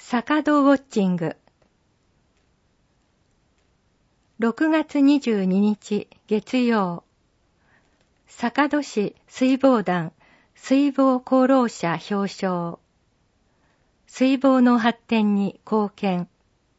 坂戸ウォッチング。6月22日月曜、坂戸市水防団水防功労者表彰。水防の発展に貢献。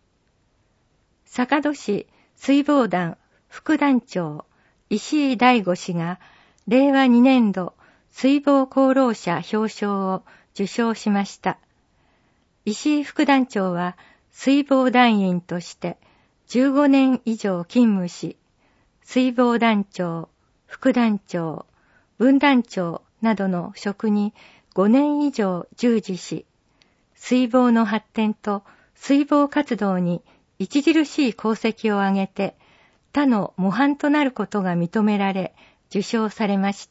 坂戸市水防団副団長石井大吾氏が令和2年度水防功労者表彰を受賞しました。石井副団長は水防団員として15年以上勤務し、水防団長、副団長、分団長などの職に5年以上従事し、水防の発展と水防活動に著しい功績を挙げて、他の模範となることが認められ、受賞されました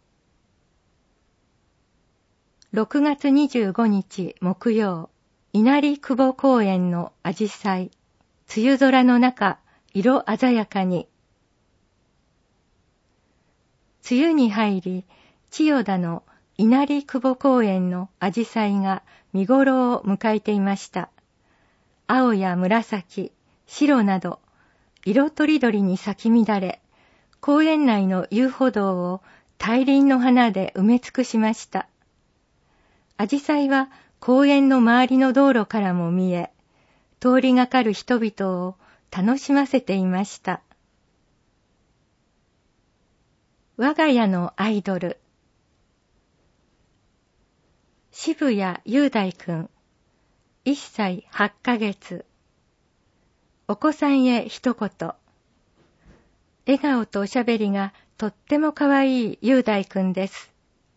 。6月25日木曜、稲荷久保公園のアジサイ、梅雨空の中、色鮮やかに。梅雨に入り、千代田の稲荷久保公園のアジサイが見頃を迎えていました。青や紫、白など、色とりどりに咲き乱れ、公園内の遊歩道を大輪の花で埋め尽くしました。アジサイは公園の周りの道路からも見え、通りがかる人々を楽しませていました。我が家のアイドル。渋谷雄大くん、1歳8ヶ月。お子さんへ一言。笑顔とおしゃべりがとってもかわいい雄大くんです。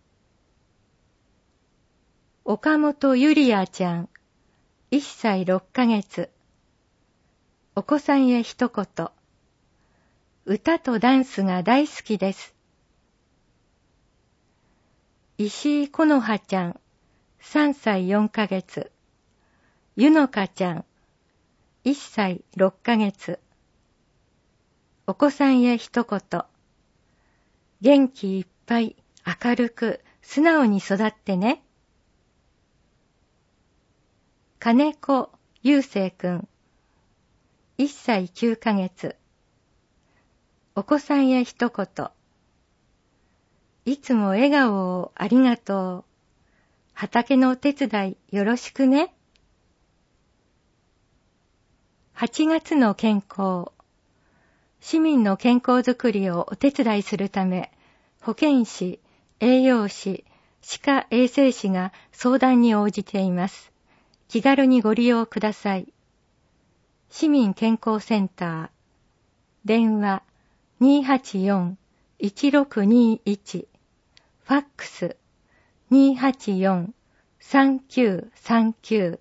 岡本ゆりあちゃん、1歳6ヶ月。お子さんへ一言。歌とダンスが大好きです。石井このはちゃん、3歳4ヶ月。ゆのかちゃん、1歳6ヶ月。お子さんへ一言。元気いっぱい、明るく、素直に育ってね。金子ゆうせいくん、1歳9ヶ月。お子さんへ一言。いつも笑顔をありがとう。畑のお手伝いよろしくね。8月の健康。市民の健康づくりをお手伝いするため、保健師、栄養士、歯科衛生士が相談に応じています。気軽にご利用ください。市民健康センター。電話 284-1621。ファックス 284-3939。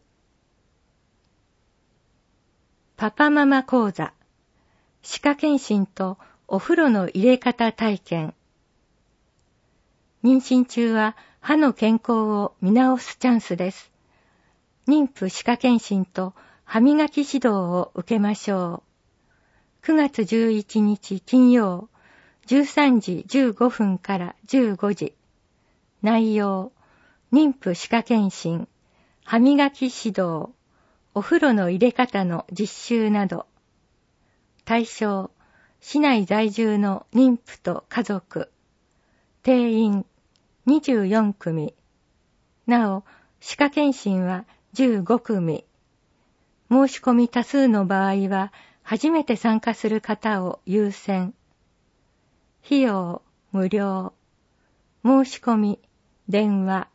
パパママ講座。歯科検診とお風呂の入れ方体験。妊娠中は歯の健康を見直すチャンスです。妊婦歯科検診と歯磨き指導を受けましょう。9月11日金曜、13時15分から15時。内容、妊婦歯科検診、歯磨き指導、お風呂の入れ方の実習など。対象、市内在住の妊婦と家族。定員、24組。なお、歯科検診は15組。申し込み多数の場合は、初めて参加する方を優先。費用、無料。申し込み、電話。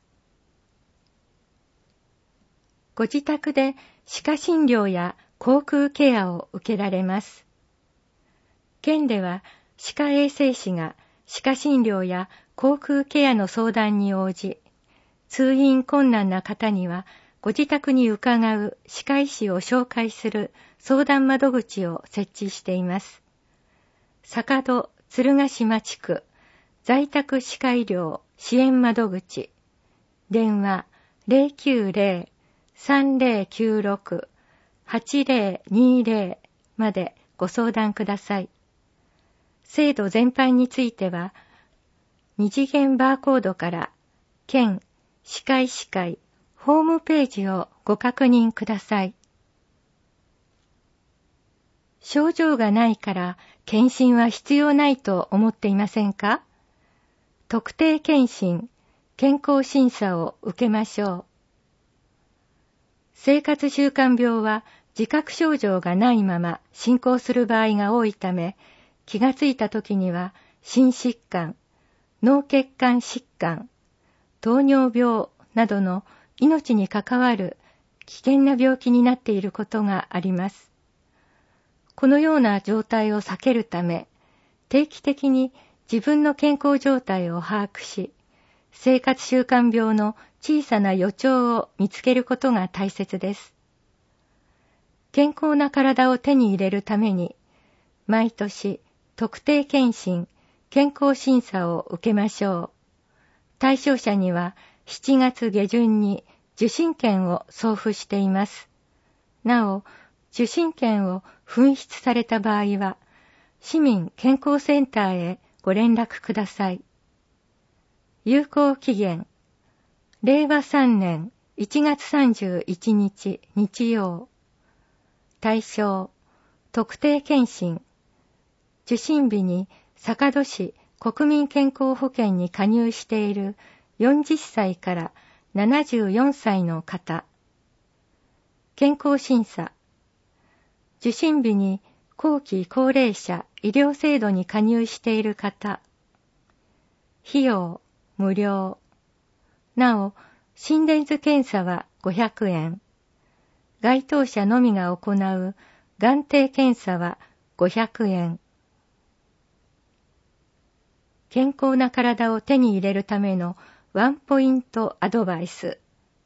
ご自宅で歯科診療や口腔ケアを受けられます。県では歯科衛生士が歯科診療や口腔ケアの相談に応じ、通院困難な方にはご自宅に伺う歯科医師を紹介する相談窓口を設置しています。坂戸鶴ヶ島地区在宅歯科医療支援窓口。電話 090-3096-8020 までご相談ください。制度全般については、二次元バーコードから県歯科医師会ホームページをご確認ください。症状がないから検診は必要ないと思っていませんか？特定検診、健康審査を受けましょう。生活習慣病は自覚症状がないまま進行する場合が多いため、気がついた時には心疾患、脳血管疾患、糖尿病などの命に関わる危険な病気になっていることがあります。このような状態を避けるため、定期的に自分の健康状態を把握し、生活習慣病の小さな予兆を見つけることが大切です。健康な体を手に入れるために、毎年特定検診、健康審査を受けましょう。対象者には7月下旬に受診券を送付しています。なお、受診券を紛失された場合は、市民健康センターへご連絡ください。有効期限、令和3年1月31日日曜。対象、特定検診。受診日に坂戸市国民健康保険に加入している40歳から74歳の方。健康審査。受診日に後期高齢者医療制度に加入している方。費用無料。なお、心電図検査は500円。該当者のみが行う眼底検査は500円。健康な体を手に入れるためのワンポイントアドバイス。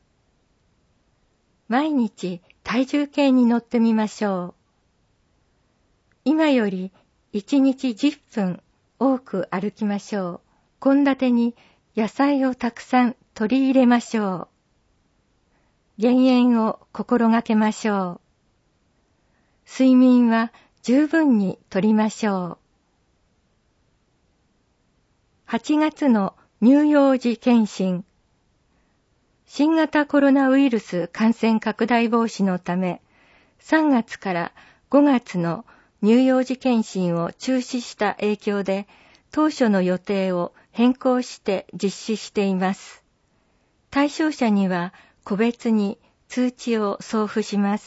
毎日体重計に乗ってみましょう。今より1日10分多く歩きましょう。献立に野菜をたくさん取り入れましょう。減塩を心がけましょう。睡眠は十分にとりましょう。8月の乳幼児検診。新型コロナウイルス感染拡大防止のため、3月から5月の乳幼児検診を中止した影響で、当初の予定を変更して実施しています。対象者には個別に通知を送付します。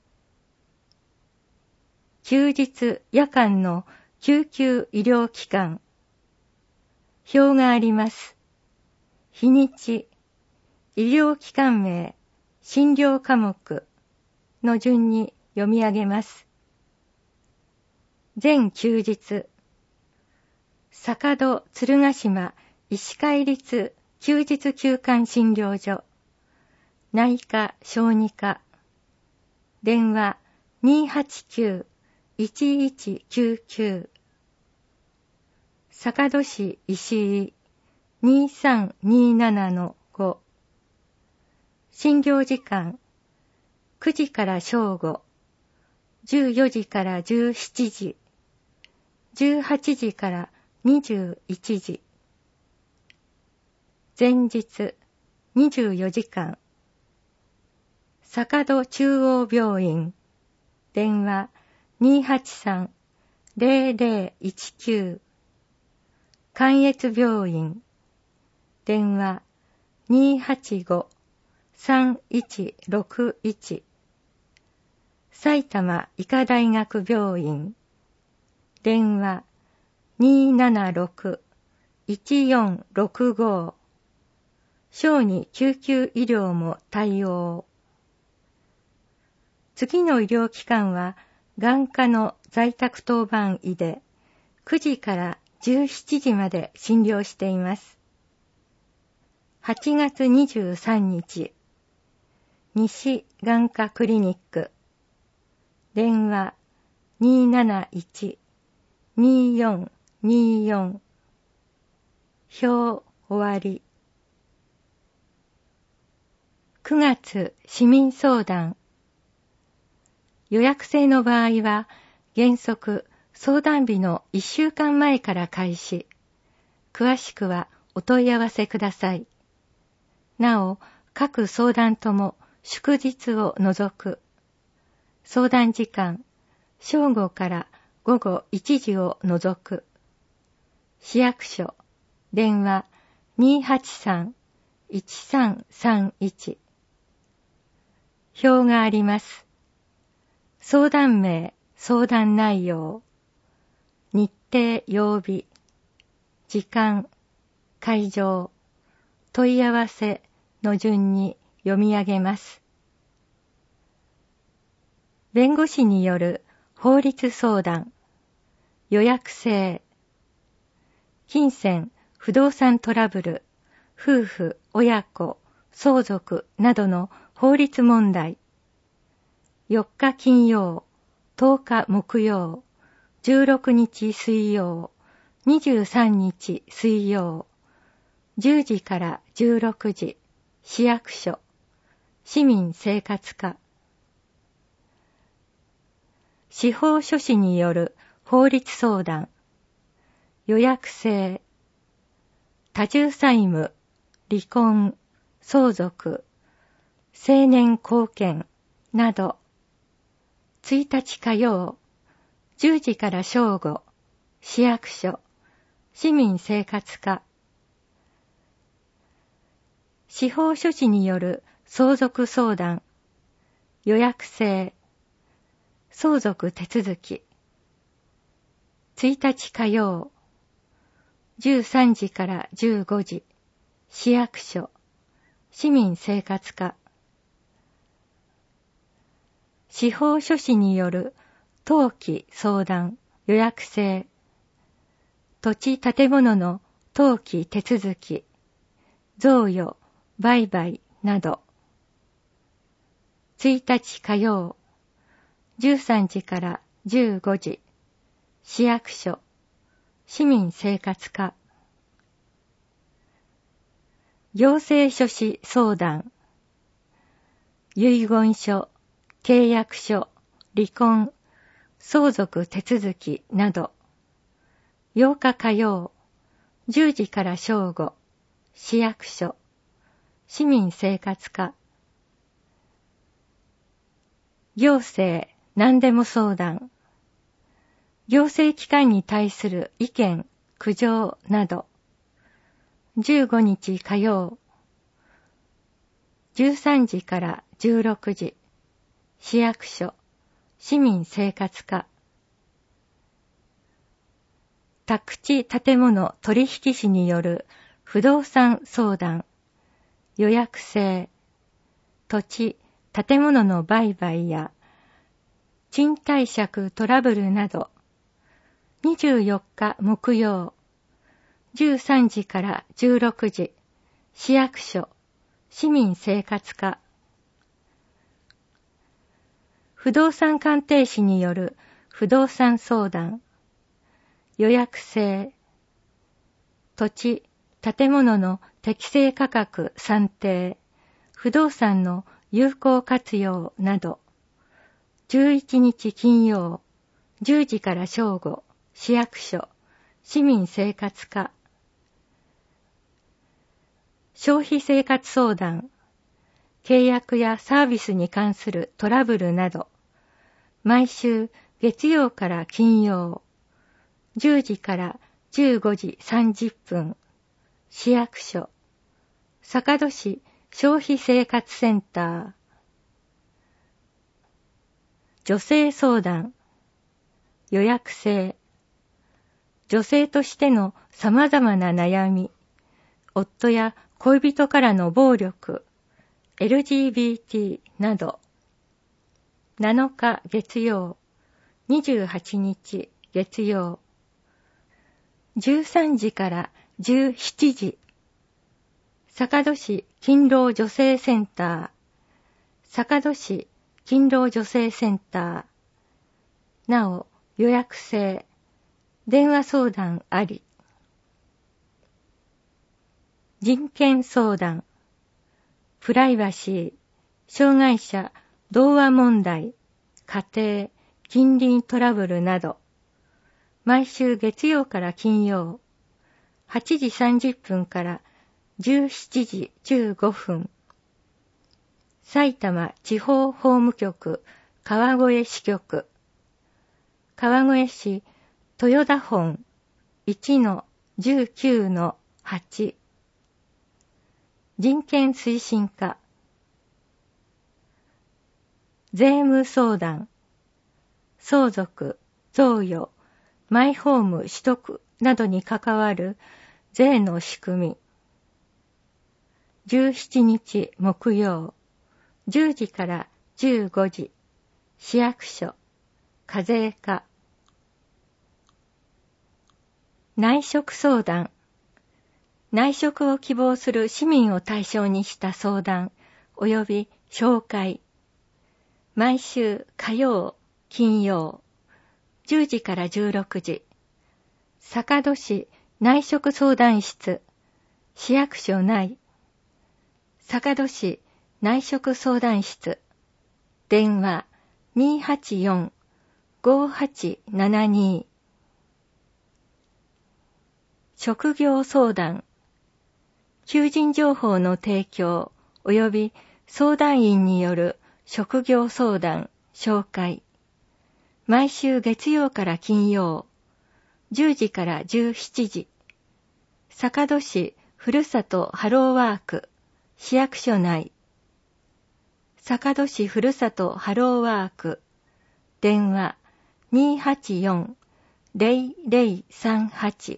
休日・夜間の救急医療機関。表があります。日にち、医療機関名、診療科目の順に読み上げます。全休日、坂戸鶴ヶ島医師会立休日休館診療所、内科小児科、電話 289-1199、坂戸市石井 2327-5、診療時間9時から正午、14時から17時、18時から21時、前日24時間、坂戸中央病院、電話 283-0019、関越病院、電話 285-3161、埼玉医科大学病院、電話 276-1465、小児救急医療も対応。次の医療機関は眼科の在宅当番医で9時から17時まで診療しています。8月23日、西眼科クリニック、電話 271-2424、表終わり。9月市民相談。予約制の場合は原則相談日の1週間前から開始。詳しくはお問い合わせください。なお、 各相談とも祝日を除く。相談時間、正午から午後1時を除く。市役所、電話 283-1331。表があります。相談名、相談内容、日程曜日、時間、会場、問い合わせの順に読み上げます。弁護士による法律相談、予約制、金銭、不動産トラブル、夫婦、親子、相続などの法律問題、4日金曜、10日木曜、16日水曜、23日水曜、10時から16時、市役所、市民生活課。司法書士による法律相談、予約制、多重債務、離婚、相続、成年後見など、1日火曜、10時から正午、市役所、市民生活課。司法書士による相続相談、予約制、相続手続き。1日火曜、13時から15時、市役所、市民生活課。司法書士による登記相談、予約制、土地建物の登記手続き、贈与、売買など。1日火曜、13時から15時、市役所、市民生活課。行政書士相談、遺言書、契約書、離婚、相続手続きなど。8日火曜、10時から正午、市役所、市民生活課。行政何でも相談、行政機関に対する意見、苦情など。15日火曜、13時から16時、市役所、市民生活課。宅地建物取引士による不動産相談、予約制、土地、建物の売買や賃貸借トラブルなど。24日木曜、13時から16時、市役所、市民生活課。不動産鑑定士による不動産相談、予約制、土地、建物の適正価格算定、不動産の有効活用など。11日金曜、10時から正午、市役所、市民生活課。消費生活相談、契約やサービスに関するトラブルなど。毎週月曜から金曜、10時から15時30分、市役所、坂戸市消費生活センター。女性相談、予約制、女性としての様々な悩み、夫や恋人からの暴力、LGBT など。7日月曜、28日月曜、13時から17時、坂戸市勤労女性センター、坂戸市勤労女性センター。なお、予約制、電話相談あり。人権相談、プライバシー、障害者、同和問題、家庭、近隣トラブルなど。毎週月曜から金曜、8時30分から17時15分、 埼玉地方法務局川越支局、川越市豊田本 1-19-8、人権推進課、税務相談、相続、贈与、マイホーム取得などに関わる税の仕組み。17日木曜、10時から15時、市役所、課税課。内職相談。内職を希望する市民を対象にした相談及び紹介。毎週火曜、金曜、10時から16時、坂戸市内職相談室、市役所内、坂戸市内職相談室、電話 284-5872。職業相談。求人情報の提供及び相談員による職業相談、紹介。毎週月曜から金曜、10時から17時。坂戸市ふるさとハローワーク、市役所内。坂戸市ふるさとハローワーク、電話 284-0038。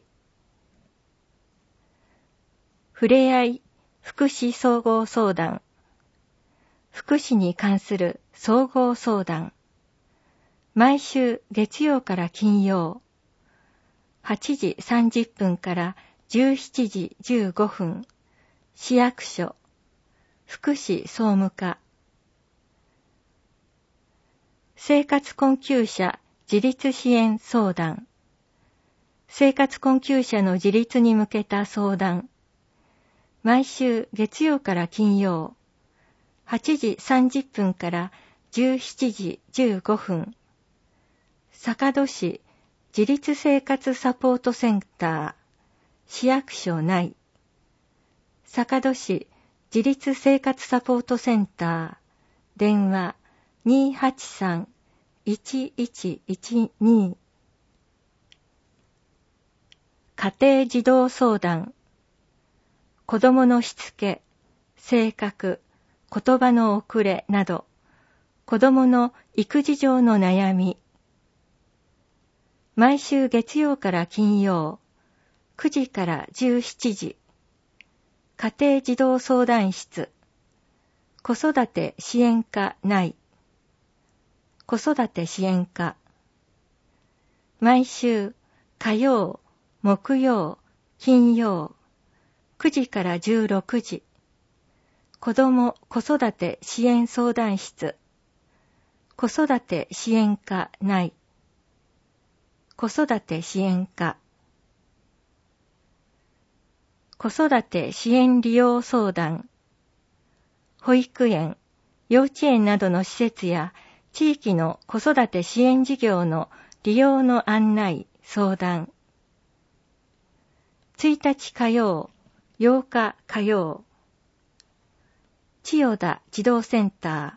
ふれあい福祉総合相談。福祉に関する総合相談。毎週月曜から金曜、8時30分から17時15分、市役所、福祉総務課。生活困窮者自立支援相談。生活困窮者の自立に向けた相談。毎週月曜から金曜、8時30分から17時15分、坂戸市自立生活サポートセンター、市役所内。坂戸市自立生活サポートセンター、電話 283-1112。家庭児童相談。子供のしつけ、性格、言葉の遅れなど、子供の育児上の悩み。毎週月曜から金曜、9時から17時、家庭児童相談室、子育て支援課内、子育て支援課。毎週火曜、木曜、金曜、9時から16時、子ども子育て支援相談室、子育て支援課内、子育て支援課。子育て支援利用相談。保育園、幼稚園などの施設や地域の子育て支援事業の利用の案内、相談。1日火曜、8日火曜、千代田児童センタ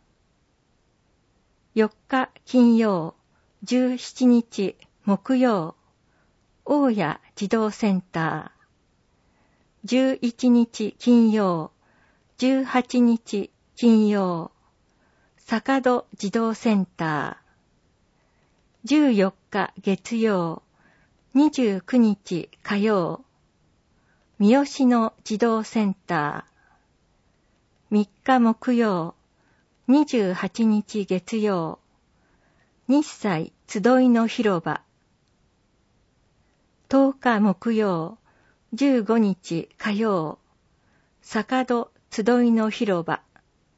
ー。4日金曜、17日木曜、大谷児童センター。11日金曜、18日金曜、坂戸児童センター。14日月曜、29日火曜、三好の児童センター。3日木曜、28日月曜、日祭集いの広場。10日木曜、15日火曜、坂戸集いの広場。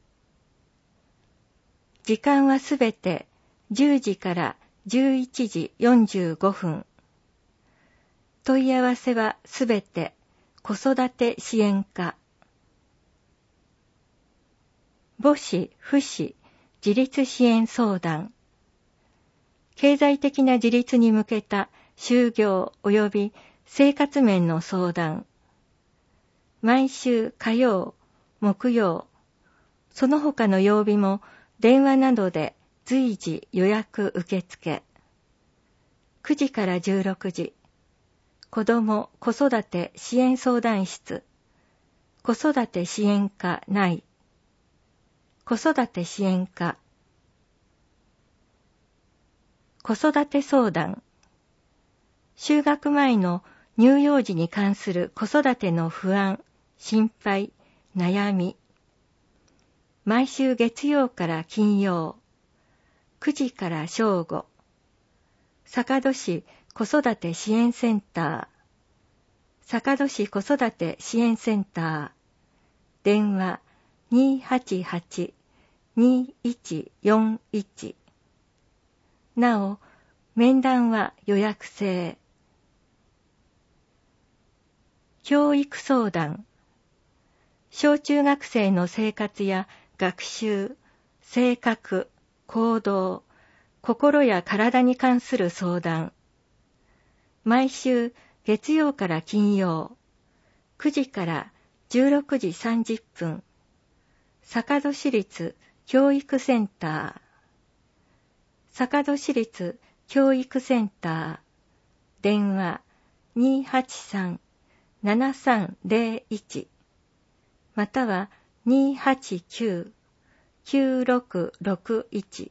時間はすべて10時から11時45分。問い合わせはすべて子育て支援課。母子・父子自立支援相談。経済的な自立に向けた就業及び生活面の相談。毎週火曜、木曜、 その他の曜日も電話などで随時予約受付。9時から16時、子ども・子育て支援相談室、子育て支援課内、子育て支援課、子育て相談、就学前の乳幼児に関する子育ての不安、心配、悩み。毎週月曜から金曜、9時から正午、坂戸市子育て支援センター、坂戸市子育て支援センター、電話288-2141。なお、面談は予約制。教育相談。小中学生の生活や学習、性格、行動、心や体に関する相談。毎週月曜から金曜、9時から16時30分、坂戸市立教育センター、坂戸市立教育センター、電話283-7301、または289-9661。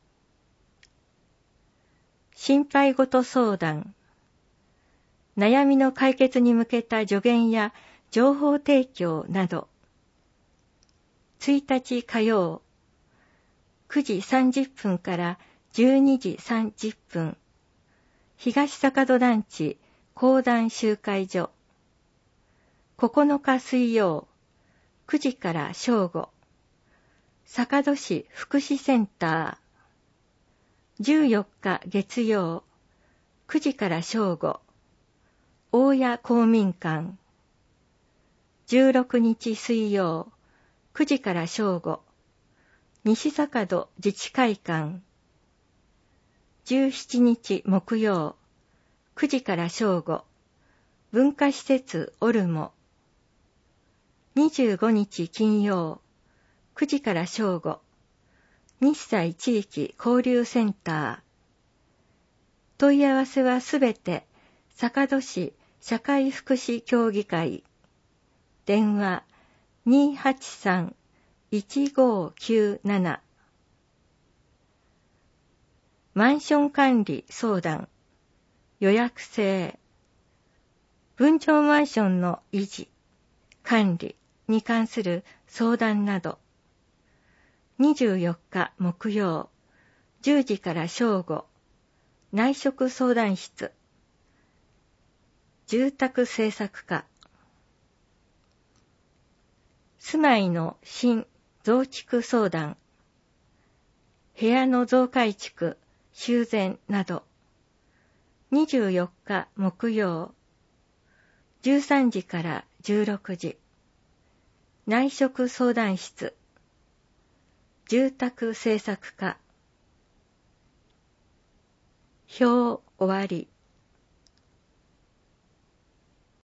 心配事相談。悩みの解決に向けた助言や情報提供など。1日火曜、9時30分から12時30分、東坂戸団地講談集会所。9日水曜、9時から正午、坂戸市福祉センター。14日月曜、9時から正午、大谷公民館。16日水曜、9時から正午、西坂戸自治会館。17日木曜、9時から正午、文化施設オルモ。25日金曜、9時から正午、日西地域交流センター。問い合わせはすべて坂戸市社会福祉協議会。電話283-1597。マンション管理相談。予約制。分譲マンションの維持、管理に関する相談など。24日木曜、10時から正午、内職相談室。住宅政策課。住まいの新増築相談。部屋の増改築、修繕など。24日木曜、13時から16時、内職相談室。住宅政策課。表終わり。